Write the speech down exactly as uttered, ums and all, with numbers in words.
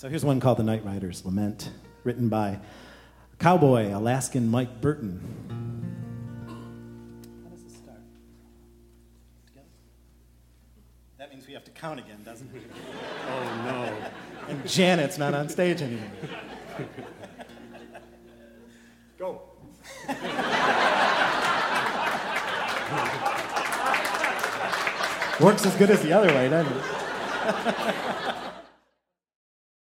So here's one called The Night Rider's Lament, written by cowboy Alaskan Mike Burton. How does this start? Together? That means we have to count again, doesn't it? Oh, no. And Janet's not on stage anymore. Go. Works as good as the other way, doesn't it?